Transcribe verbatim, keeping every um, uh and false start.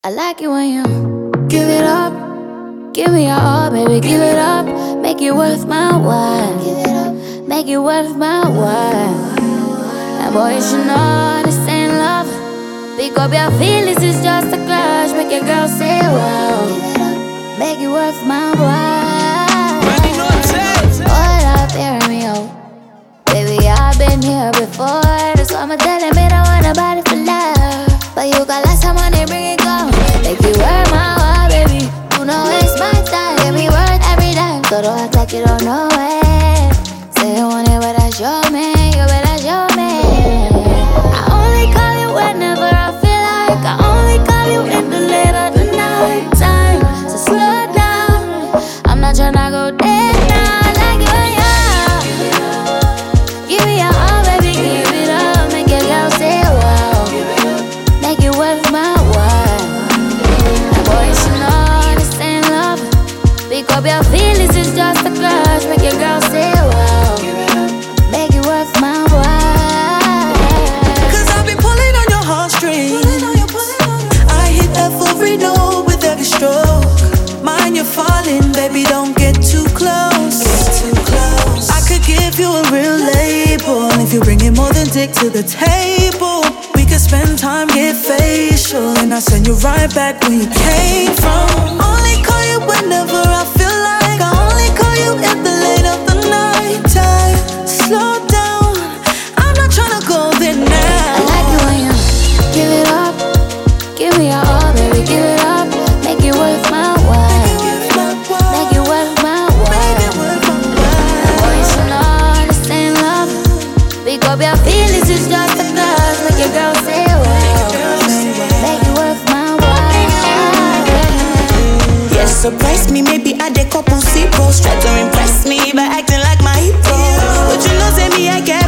I like it when you give it up. Give me your all, baby, give it up. Make it worth my while. Give it up, make it worth my while. And boy, you should know this ain't love. Pick up your feelings, it's just a clash. Make your girl say wow. Give it up, make it worth my while. Hold up, hear me out. Baby, I've been here before. That's why I'm telling me I want a body for love. But you got lots of money, bring it down. Make it worth my while, baby. You know it's my time, give me worth every dime. So don't act like you don't know it. Say you want it, but that's your man. You better show me. I only call you whenever I feel like. I only call you in the late of the night time. So slow down, I'm not tryna go dead now. I like it when you give me your all, baby, give it up. Make your girl say wow. Make it worth my while. And boy, you should know this ain't love. Pick up your feelings, it's just a clash. Make your girl say wow. Make it worth my while. Cause I've been pulling on your heartstrings. I hit every note with every stroke. Mind you're falling, baby, don't get too close. Too close. I could give you a real label if you bring in more than dick to the table. We could spend time, get facial, and I'll send you right back where you came from. Only call you whenever I feel like. I only call you in the late of the night time. Slow down, I'm not tryna go there now. I like it when you give it up. Give me your all, baby, give it up. Make it worth my while. Make it worth my while. Boy, you should know this ain't love. Pick up your feelings, it's just a clash. Make your girl say wow. Make it worth my while. Yes, surprise me, maybe add a couple zeros. Try to impress me by acting like my hero. But you know, say me, I get